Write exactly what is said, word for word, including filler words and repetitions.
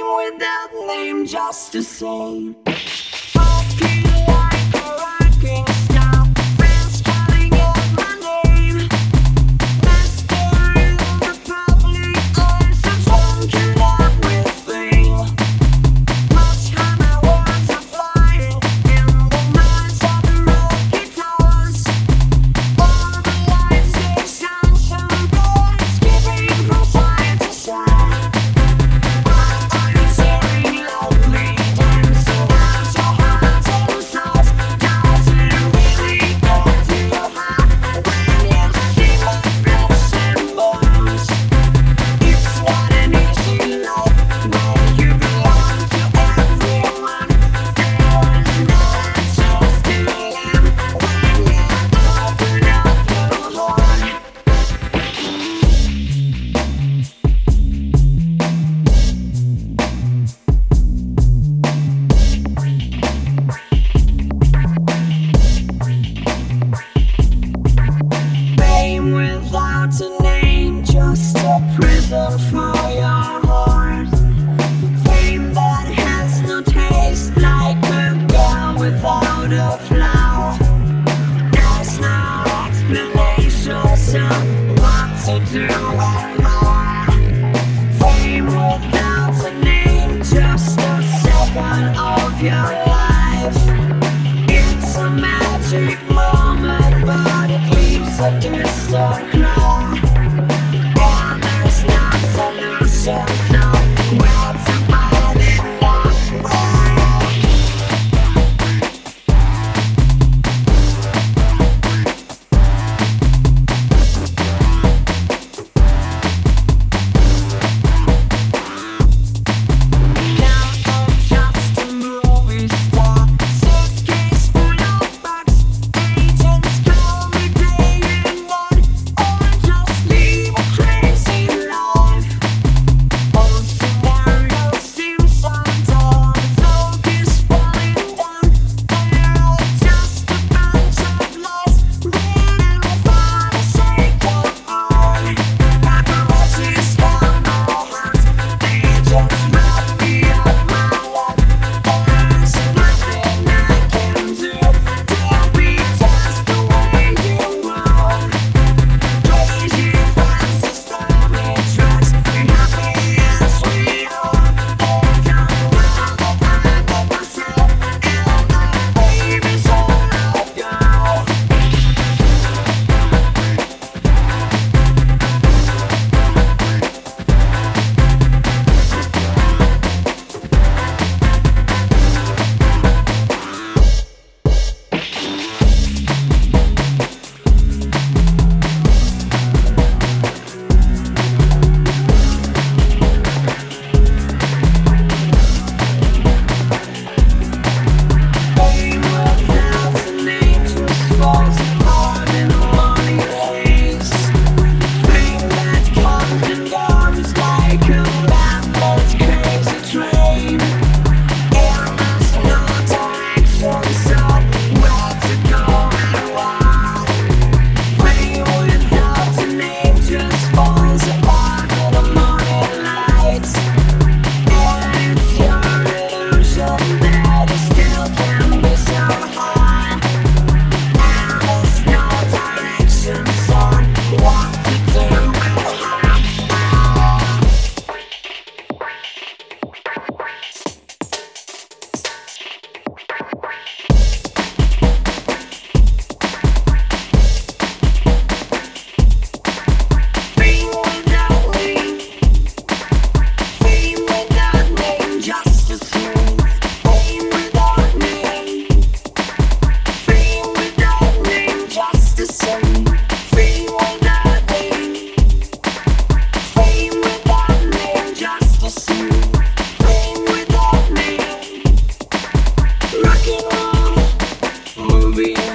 without name, just the same. Walking like a rocking star, friends calling out my name. Master in the public eyes, I'm drunk in everything. Much how my words are flying in the minds of the rock guitars. All the lights they shine, some boys skipping from side to side. Without a name, just a prison for your heart. Fame that has no taste, like a girl without a flower. There's no explanations of what to do anymore. Fame without a name, just a second of your life. It's a magic moment, but it leaves a distant cry. And there's no solution, no way to find it now. Now I'm just a movie star, suitcase full of bucks. Agents call me day and night, or just live a crazy life. All scenarios seem undone, focus falling down. They're all just a bunch of lies, written for the sake of art. Paparazzi's got no heart, they just rob me of my life. There's nothing I can do to be just the way you want. Crazy fancies, stormy tracks, happy as we are. They don't know that I make myself, and my baby's all I've got. Fame without a name just falls apart in a lonely haze. Fame that comes and goes like a landlord's crazy train. And there's no direction, so where to go and why? Fame without a name just falls apart in the morning lights. And it's your illusion that it still can be so high. And there's no directions on what to do and how. Fame without name, fame without name, just the same. Fame without name, fame without name, just the same. Fame without name, fame without name, just the same. Fame without name, rock and roll, movie.